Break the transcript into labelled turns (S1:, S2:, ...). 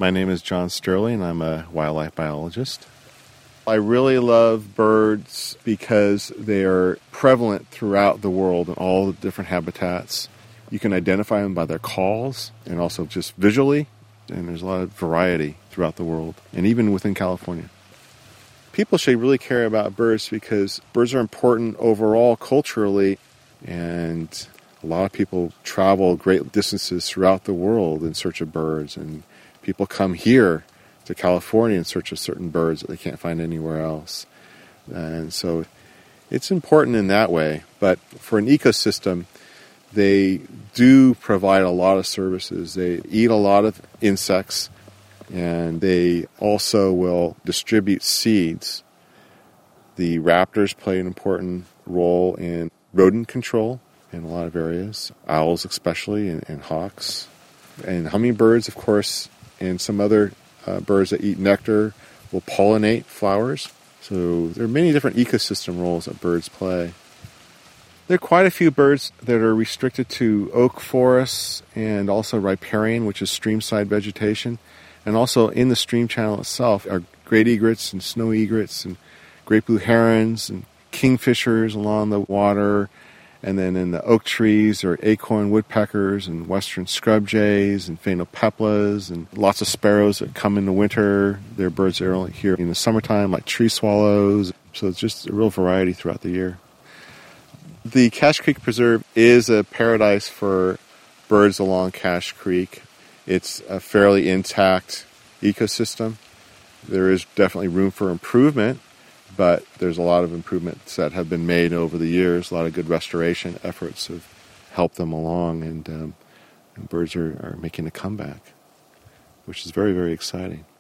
S1: My name is John Sterling. I'm a wildlife biologist. I really love birds because they are prevalent throughout the world in all the different habitats. You can identify them by their calls and also just visually, and there's a lot of variety throughout the world, and even within California. People should really care about birds because birds are important overall culturally, and a lot of people travel great distances throughout the world in search of birds, and people come here to California in search of certain birds that they can't find anywhere else. And so it's important in that way. But for an ecosystem, they do provide a lot of services. They eat a lot of insects, and they also will distribute seeds. The raptors play an important role in rodent control in a lot of areas, owls especially, and hawks. And hummingbirds, of course, and some other birds that eat nectar will pollinate flowers. So there are many different ecosystem roles that birds play. There are quite a few birds that are restricted to oak forests and also riparian, which is streamside vegetation. And also in the stream channel itself are great egrets and snow egrets and great blue herons and kingfishers along the water. And then in the oak trees there are acorn woodpeckers and western scrub jays and phainopeplas and lots of sparrows that come in the winter. There are birds that are only here in the summertime, like tree swallows. So it's just a real variety throughout the year. The Cache Creek Preserve is a paradise for birds along Cache Creek. It's a fairly intact ecosystem. There is definitely room for improvement, but there's a lot of improvements that have been made over the years. A lot of good restoration efforts have helped them along, and birds are making a comeback, which is very, very exciting.